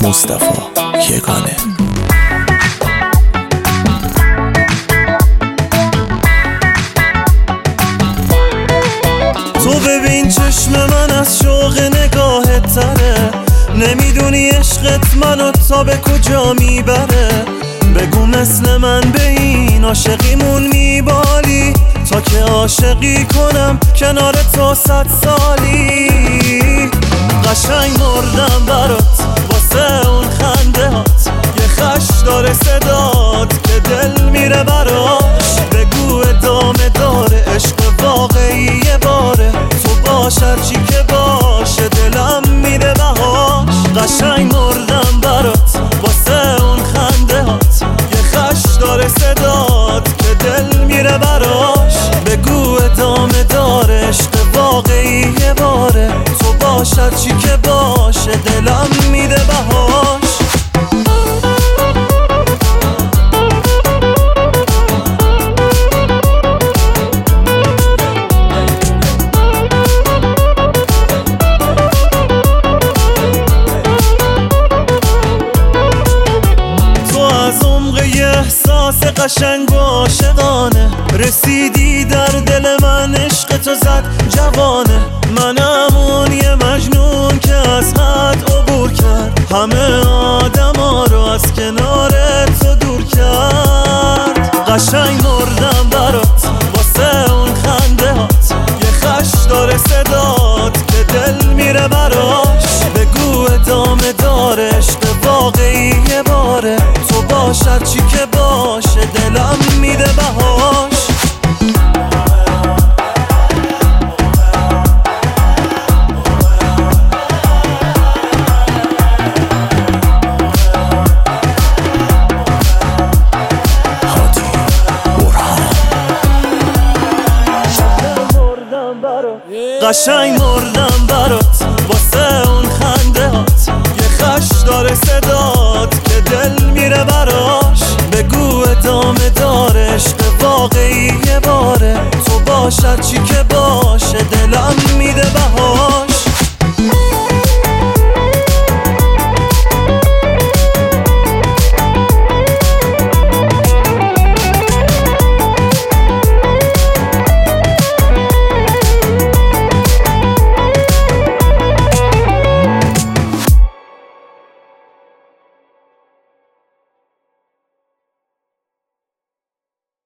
مصطفی یگانه. تو ببین چشم من از شوق نگاهت تره، نمیدونی عشقت منو تا به کجا میبره. بگو مثل من به این عاشقیمون میبالی، تا که عاشقی کنم کنار تو 100 سالی. قشنگ مردم برات واسه اون خنده هات، یه خش داره صدات که دل میره براش. بگو ادامه داره عشق واقعی یه باره، تو باش هرچی که باشه دلم میده بهاش. قشنگ مردم برات واسه اون خنده هات، یه خش داره صدات که دل میره براش. بگو ادامه داره عشق واقعی یه باره، تو باش هرچی که باشه دلم میده بهاش. احساس قشنگ و عاشقانه، رسیدی در دل من، عشق تو زد جوانه. منم اون یه مجنون که از حد عبور کرد، همه آدما رو از کنار تو دور کرد. قشنگ مردم برات واسه اون خنده هات، یه خش داره صدات که دل میره براش. بگو ادامه داره عشق واقعی یه باره، تو باش هرچی که باشه دلم میده بهاش. قشنگ مردم برات واسه اون خنده هات، یه خش داره صدات که دل میره براش. بگو ادامه داره عشق واقعی یه باره، تو باش هرچی که باشه دلم